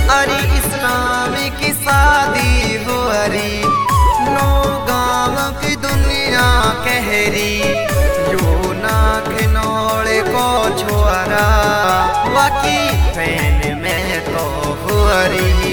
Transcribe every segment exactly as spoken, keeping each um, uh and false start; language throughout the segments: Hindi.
अरे इस्लाम की शादी हो अरी नो गाँव की दुनिया कहरी यो नाक नौड़े को छोरा बाकी फैन में तो हो अरी।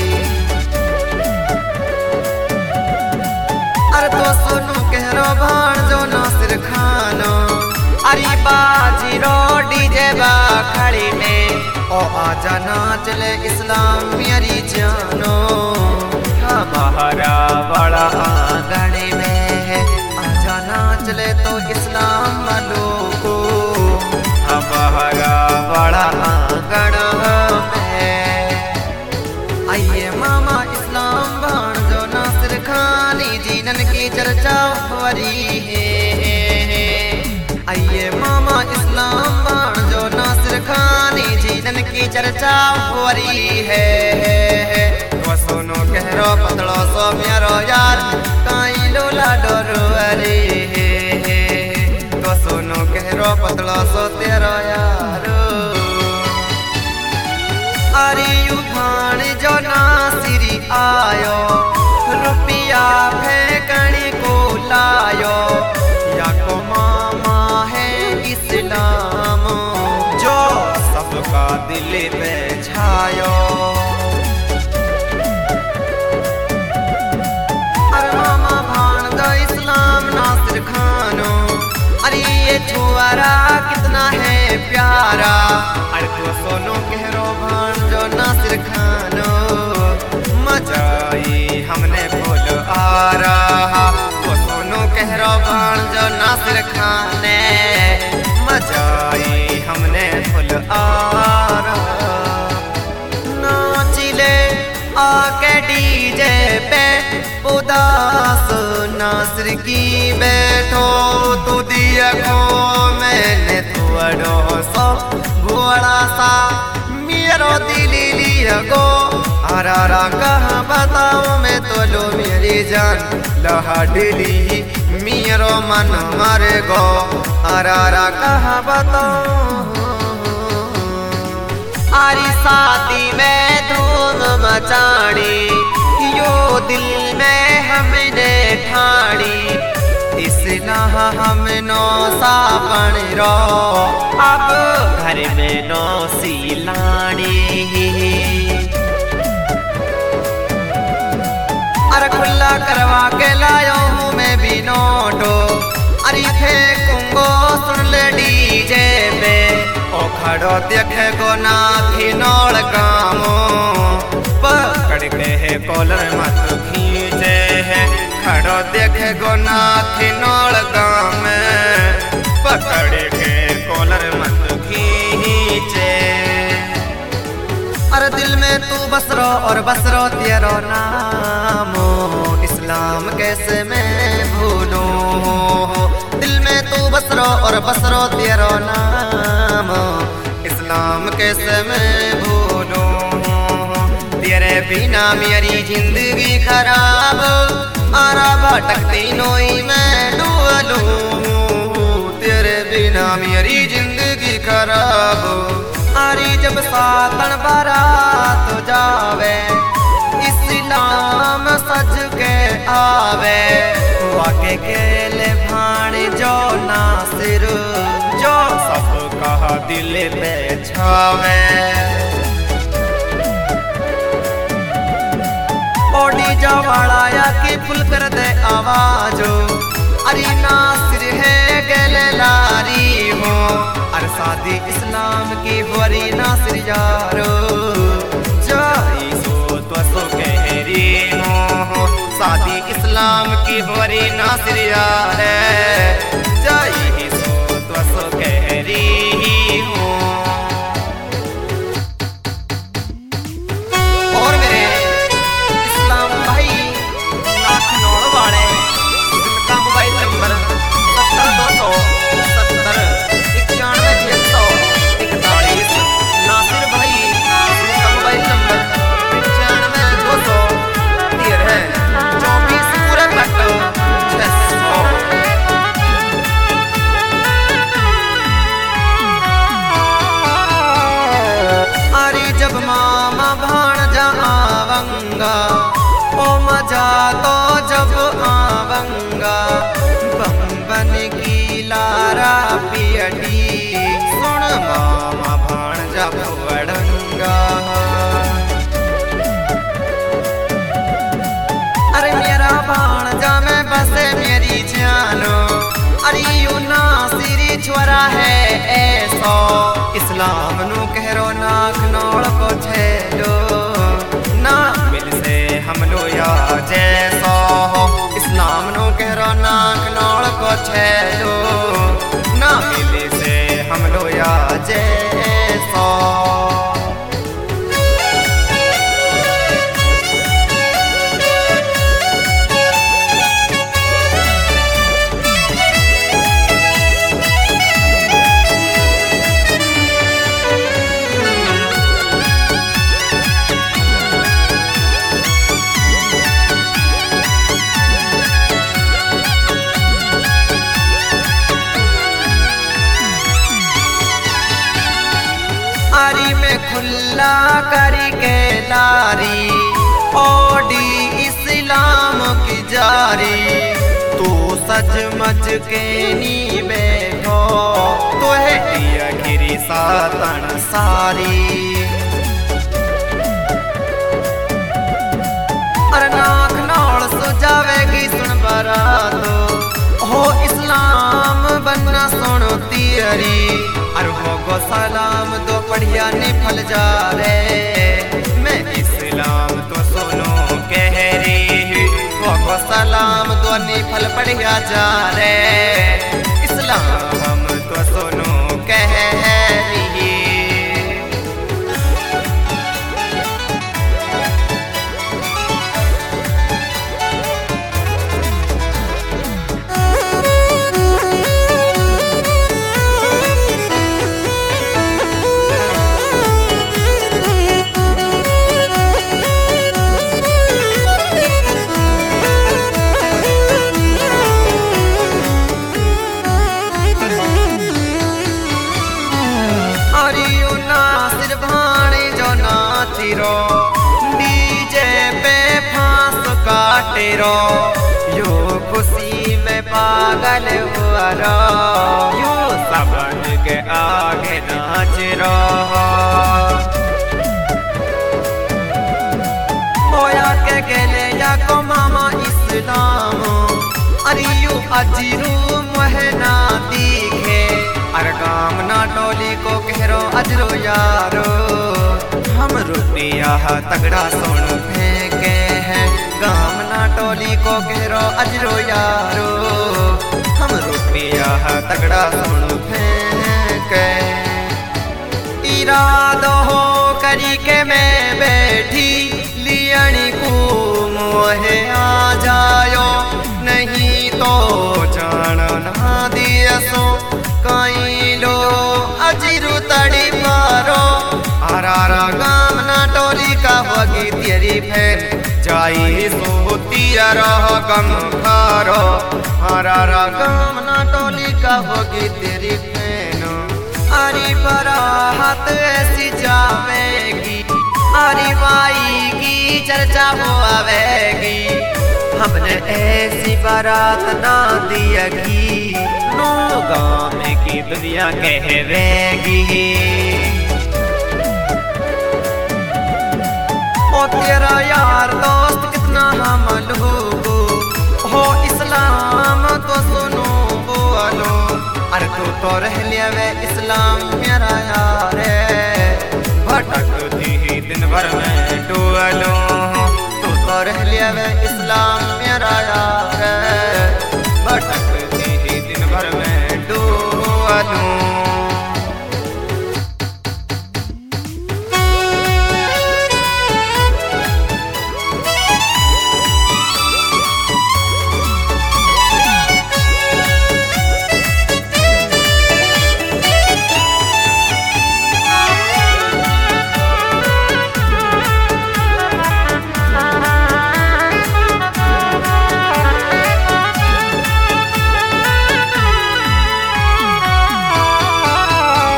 अरे तो सुनो कहरो भाण जो नासिर खानो अरे बाजी रो डीजे बा खड़ी में ओ आजा नाच ले इस्लाम मेरी जानो हमारा बड़ा आंगन में है आजा नाच ले तो इस्लाम वालों को हमारा बड़ा आंगन में। आइए मामा इस्लाम भाण जो नासिर खानी जीनन की चर्चा वरी है। आइए मामा इस्लाम भाण जो नासिर खानी जीनन की चर्चा वरी है। तो सुनो कहरो पतलो सो मेरो यार काई लोला डरो अरे तो सुनो कहरो पतलो सो तेरो यार अरे यू भाण जो नासिरी आयो रुपया फेंकने को लायो या को मामा है इस्लाम जो सबका दिल पे छायो। अरे मामा भाण द इस्लाम नासिर खानो अरे ये छुआरा कितना है प्यारा। अरे तो सोनो कहरो भाण जो नासिर खानो मजाई हमने बोल आ रहा तो सोनो कहरो भाण जो नासिर खाने मजाई हमने फुल आ रहा। नाचिले आके डीजे पे उदास नासिर की बैठो तू दिया को मैंने थोड़ो सो घोड़ा सा मेरो दिली लिया गो अरारा कहाँ बताओ मैं तो लो मेरी जान लहा दिली मेरो मन मरे गो अरारा कहाँ बताओ। आरी शादी में धूम मचानी यो दिल में हमने ठानी इसलिए हम नो सापन रो अब घर में नो सिलानी। अरे खुला करवा के लायो हूँ मैं भी नोटो अरे फेंकूंगो सुन ले डीजे पे ओ खड़ो देखे गो नाथी नौड़ कामो पकड़ के है कॉलर मत खींचे है खड़ो देखे गो नाथी नौड़ काम पकड़ के कॉलर मत खींचे। अरे दिल में तू बसरो और बसरो तेरो नामो इस्लाम कैसे मैं भूलूं दिल में तू बसरो और बसरो तेरो नामो इस्लाम कैसे मैं भूलूं तेरे बिना मेरी जिंदगी खराब आरा भटकती नोई मैं डूबलूं तेरे बिना मेरी जिंदगी खराब। अरे जब सातन बारात जावे इस्लाम सज के आवे वाके केले भाण जो नासिर जो सबका दिल पे छावे। ओडी जवाड़ा या की फुल कर दे आवाजो अरे नासिर है गले लारी हो अरे शादी इस्लाम की वरी नासिर यारो जाई सो तो सो कहरी हो शादी इस्लाम की वरी नासिर यार जाई सो तो सो कहरी हो। और मेरे इस्लाम भाई लाख नौ वाले जिनका मोबाइल नंबर सत्तर दो सौ सत्तर इक्यानवे छह सौ इकतालीस नासिर भाई जिनका मोबाइल नंबर पचानवे दो सौ तेरह चौबीस पूरा छह सौ आऊंगा, ओ मजा तो जब आऊंगा, बम बन की लारा पियटी, सुन मामा भाणजा बड़ंगा। अरे मेरा भाणजा में बसे मेरी जानो, अरे यू नासिरी छोरा है ऐसो, इस्लाम नु कहरो नाक नौड़ को छेलो, ना मिल से हम लो या जैसो, इस्लाम नु कहरो नाक नौड़ को छेलो, ना मिल से हम लो या जैसो। आरी में खुला करी के लारी, ओडी इस्लाम की जारी, तू सच मच के नी बैठो, तो है दिया गिरी सातन सारी। अरे नाक नौड़ सुझावेगी सुन बरातो, हो इस्लाम बनना सुनो तियरी, अरे हो सलाम दो बढ़िया निफल जा रे, मैं इस्लाम तो सुनो कह रही, हो सलाम दो निफल बढ़िया जा रे, इस्लाम तो सुनो कह रही। डीजे पे फांस काटेरो, यो खुशी में पागल हुआ रो, यो सबन के आगे नाच रो, होया के गेले या को मामा इस्लाम, अरे यू अजरू महना दिखे, अरे काम ना टोली को कहरो अजरो यारो, हम रुपया तगड़ा सोन फेंके हैं, गाम ना टोली को कहरो अजरो यारो, हम रुपया तगड़ा सोन फेंके। इरादो हो करी के मैं बैठी, लियणी को मोहे आ जायो, नहीं तो जान ना दियसो, कई लो अजरू तड़ी पारो, आरारा गाम ना टोली का होगी तेरी फेर, जाई सोतिया रह गम खारो, आरारा गाम ना टोली का होगी तेरी फेनो, अरे बरात ऐसी जावेगी, अरे माई की चर्चा हो आवेगी, हमने ऐसी बारात ना दियगी, नो गाम की दुनिया कहवेगी। ओ तेरा यार दोस्त कितना हम लोगो, हो इस्लाम तो सुनो बोलो, अरे तू तो रह लिया वे इस्लाम मेरा यार है।